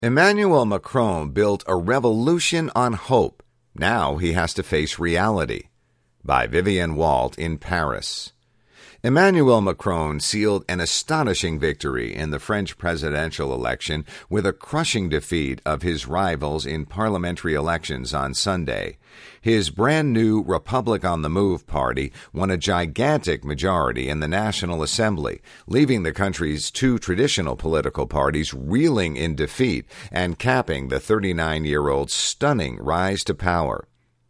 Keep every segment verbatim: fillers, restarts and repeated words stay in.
Emmanuel Macron built a revolution on hope. Now he has to face reality. By Vivian Walt in Paris. Emmanuel Macron sealed an astonishing victory in the French presidential election with a crushing defeat of his rivals in parliamentary elections on Sunday. His brand-new Republic on the Move party won a gigantic majority in the National Assembly, leaving the country's two traditional political parties reeling in defeat and capping the thirty-nine-year-old's stunning rise to power.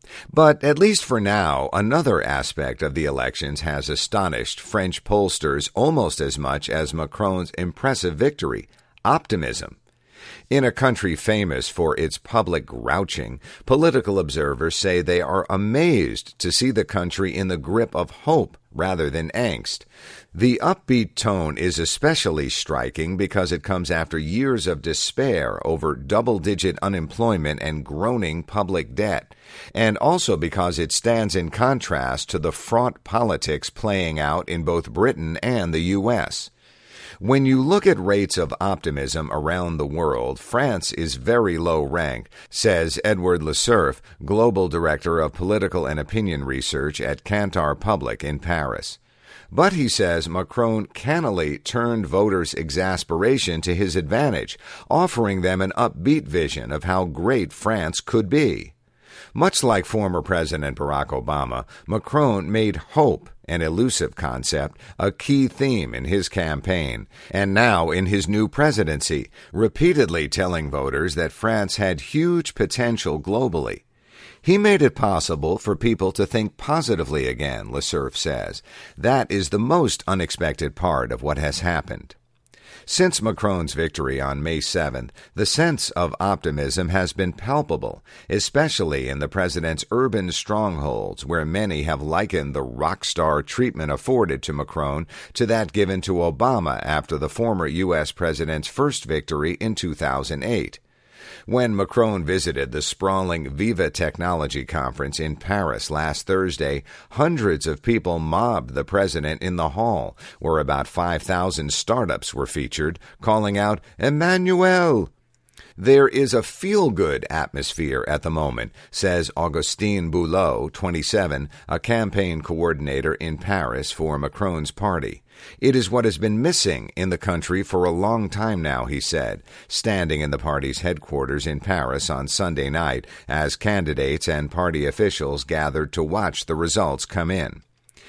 But at least for now, another aspect of the elections has astonished French pollsters almost as much as Macron's impressive victory: optimism. In a country famous for its public grouching, political observers say they are amazed to see the country in the grip of hope rather than angst. The upbeat tone is especially striking because it comes after years of despair over double-digit unemployment and groaning public debt, and also because it stands in contrast to the fraught politics playing out in both Britain and the U S When you look at rates of optimism around the world, France is very low ranked, says Edward Lesurf, Global Director of Political and Opinion Research at Kantar Public in Paris. But, he says, Macron cannily turned voters' exasperation to his advantage, offering them an upbeat vision of how great France could be. Much like former President Barack Obama, Macron made hope, an elusive concept, a key theme in his campaign, and now in his new presidency, repeatedly telling voters that France had huge potential globally. He made it possible for people to think positively again, Lesurf says. That is the most unexpected part of what has happened. Since Macron's victory on May seventh, the sense of optimism has been palpable, especially in the president's urban strongholds, where many have likened the rock star treatment afforded to Macron to that given to Obama after the former U S president's first victory in two thousand eight. When Macron visited the sprawling Viva Technology Conference in Paris last Thursday, hundreds of people mobbed the president in the hall, where about five thousand startups were featured, calling out, "Emmanuel!" There is a feel-good atmosphere at the moment, says Augustin Boulot, twenty-seven, a campaign coordinator in Paris for Macron's party. It is what has been missing in the country for a long time now, he said, standing in the party's headquarters in Paris on Sunday night as candidates and party officials gathered to watch the results come in.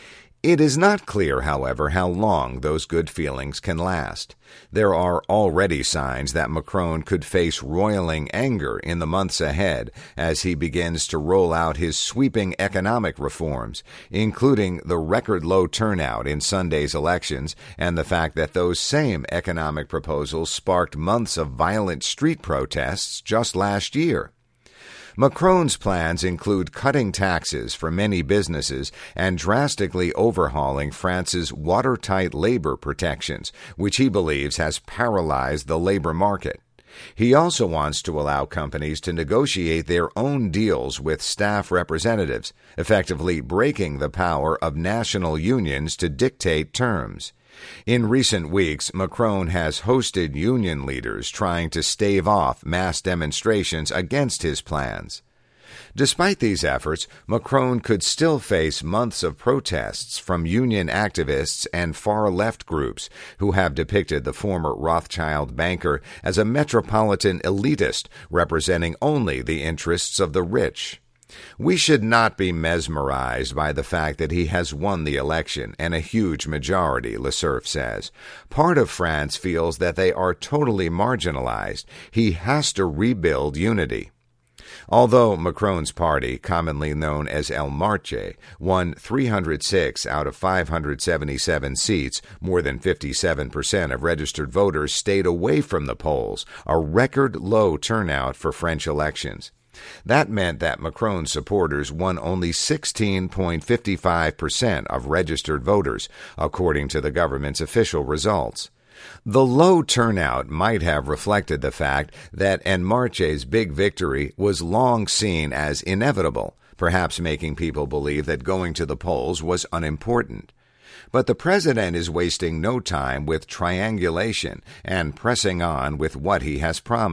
It is not clear, however, how long those good feelings can last. There are already signs that Macron could face roiling anger in the months ahead as he begins to roll out his sweeping economic reforms, including the record-low turnout in Sunday's elections and the fact that those same economic proposals sparked months of violent street protests just last year. Macron's plans include cutting taxes for many businesses and drastically overhauling France's watertight labor protections, which he believes has paralyzed the labor market. He also wants to allow companies to negotiate their own deals with staff representatives, effectively breaking the power of national unions to dictate terms. In recent weeks, Macron has hosted union leaders trying to stave off mass demonstrations against his plans. Despite these efforts, Macron could still face months of protests from union activists and far-left groups who have depicted the former Rothschild banker as a metropolitan elitist representing only the interests of the rich. We should not be mesmerized by the fact that he has won the election and a huge majority, Lesurf says. Part of France feels that they are totally marginalized. He has to rebuild unity. Although Macron's party, commonly known as El Marche, won three hundred six out of five hundred seventy-seven seats, more than fifty-seven percent of registered voters stayed away from the polls, a record-low turnout for French elections. That meant that Macron's supporters won only sixteen point five five percent of registered voters, according to the government's official results. The low turnout might have reflected the fact that En Marche's big victory was long seen as inevitable, perhaps making people believe that going to the polls was unimportant. But the president is wasting no time with triangulation and pressing on with what he has promised.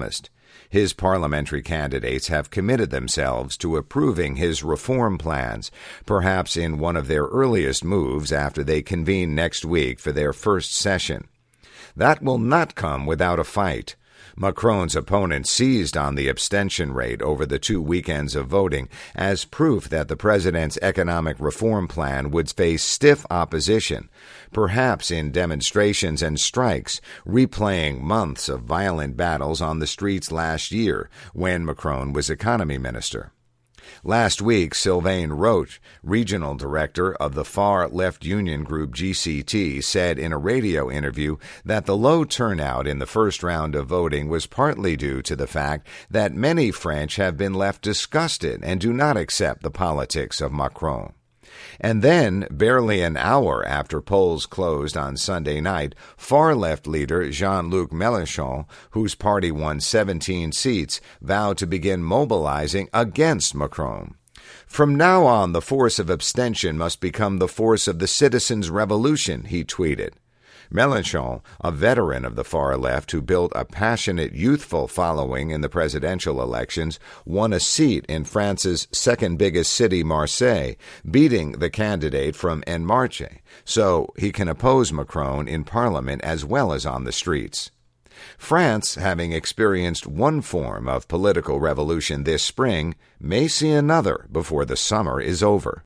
His parliamentary candidates have committed themselves to approving his reform plans, perhaps in one of their earliest moves after they convene next week for their first session. That will not come without a fight. Macron's opponents seized on the abstention rate over the two weekends of voting as proof that the president's economic reform plan would face stiff opposition, perhaps in demonstrations and strikes, replaying months of violent battles on the streets last year when Macron was economy minister. Last week, Sylvain Roche, regional director of the far-left union group G C T, said in a radio interview that the low turnout in the first round of voting was partly due to the fact that many French have been left disgusted and do not accept the politics of Macron. And then, barely an hour after polls closed on Sunday night, far-left leader Jean-Luc Mélenchon, whose party won seventeen seats, vowed to begin mobilizing against Macron. From now on, the force of abstention must become the force of the citizens' revolution, he tweeted. Mélenchon, a veteran of the far left who built a passionate, youthful following in the presidential elections, won a seat in France's second biggest city, Marseille, beating the candidate from En Marche, so he can oppose Macron in parliament as well as on the streets. France, having experienced one form of political revolution this spring, may see another before the summer is over.